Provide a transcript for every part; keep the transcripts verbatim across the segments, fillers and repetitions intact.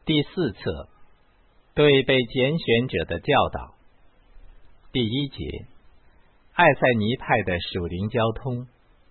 第四册，对被拣选者的教导。第一节，爱塞尼派的属灵交通。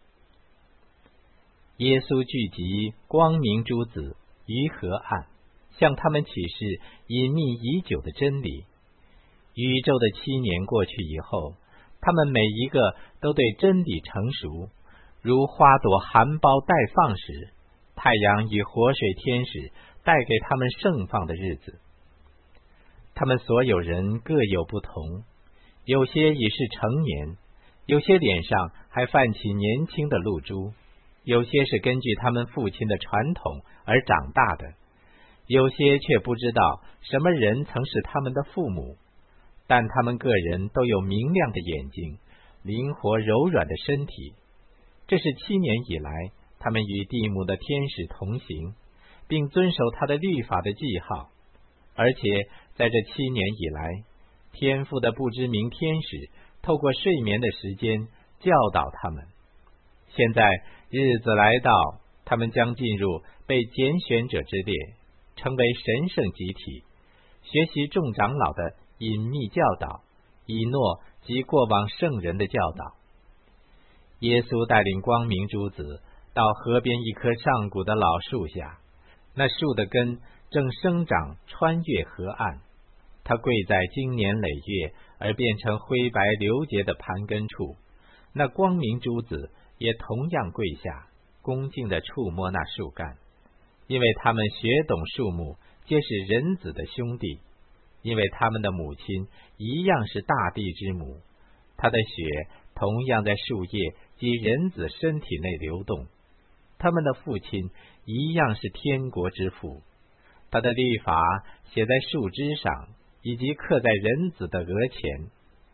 耶稣聚集光明诸子于河岸，向他们启示隐秘已久的真理。宇宙的七年过去以后，他们每一个都对真理成熟，如花朵含苞待放时，太阳与活水天使带给他们盛放的日子。他们所有人各有不同，有些已是成年，有些脸上还泛起年轻的露珠，有些是根据他们父亲的传统而长大的，有些却不知道什么人曾是他们的父母，但他们个人都有明亮的眼睛，灵活柔软的身体。这是七年以来他们与地母的天使同行，并遵守他的律法的记号，而且在这七年以来，天父的不知名天使透过睡眠的时间教导他们。现在日子来到，他们将进入被拣选者之列，成为神圣集体，学习众长老的隐秘教导，以诺及过往圣人的教导。耶稣带领光明诸子到河边一棵上古的老树下，那树的根正生长穿越河岸，他跪在经年累月而变成灰白流洁的盘根处，那光明诸子也同样跪下，恭敬地触摸那树干，因为他们学懂树木皆是人子的兄弟，因为他们的母亲一样是大地之母，他的血同样在树叶及人子身体内流动，他们的父亲一样是天国之父，他的律法写在树枝上，以及刻在人子的额前。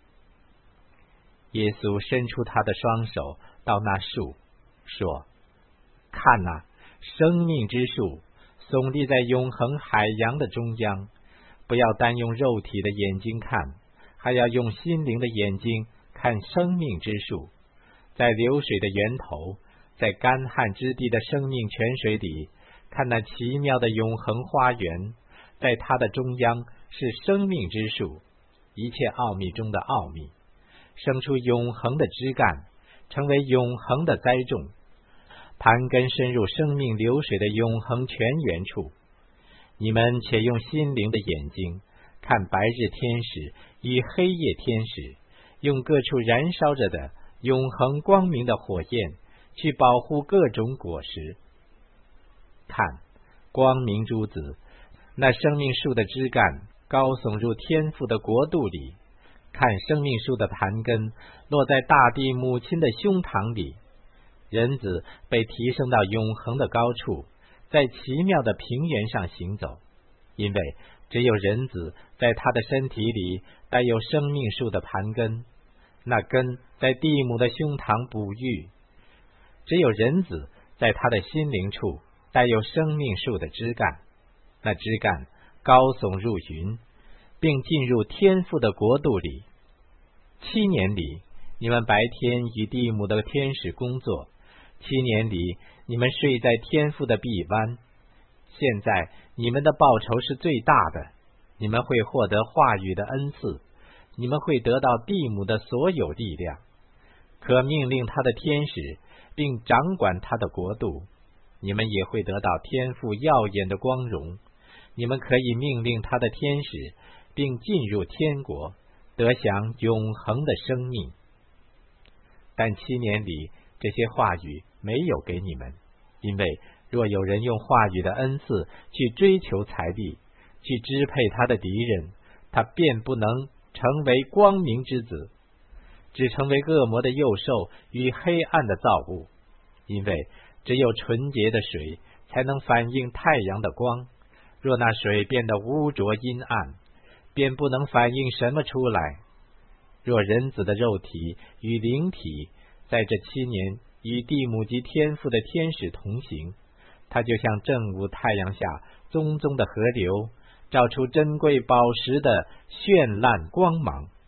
耶稣伸出他的双手到那树，说：看哪，生命之树耸立在永恒海洋的中央，不要单用肉体的眼睛看，还要用心灵的眼睛看生命之树。在流水的源头，在干旱之地的生命泉水里，看那奇妙的永恒花园，在它的中央是生命之树，一切奥秘中的奥秘，生出永恒的枝干，成为永恒的栽种，盘根深入生命流水的永恒泉源处。你们且用心灵的眼睛看白日天使与黑夜天使，用各处燃烧着的永恒光明的火焰去保护各种果实。看，光明诸子，那生命树的枝干高耸入天父的国度里，看生命树的盘根落在大地母亲的胸膛里。人子被提升到永恒的高处，在奇妙的平原上行走，因为只有人子在他的身体里带有生命树的盘根，那根在地母的胸膛哺育；只有人子在他的心灵处带有生命树的枝干，那枝干高耸入云，并进入天父的国度里。七年里，你们白天与地母的天使工作，七年里你们睡在天父的臂弯。现在你们的报酬是最大的，你们会获得话语的恩赐，你们会得到地母的所有力量，可命令他的天使，并掌管他的国度。你们也会得到天父耀眼的光荣，你们可以命令他的天使，并进入天国，得享永恒的生命。但七年里这些话语没有给你们，因为若有人用话语的恩赐去追求财力，去支配他的敌人，他便不能成为光明之子，只成为恶魔的幼兽与黑暗的造物。因为只有纯洁的水才能反映太阳的光，若那水变得污浊阴暗，便不能反映什么出来。若人子的肉体与灵体在这七年与地母及天父的天使同行，他就像正午太阳下淙淙的河流，照出珍贵宝石的绚烂光芒。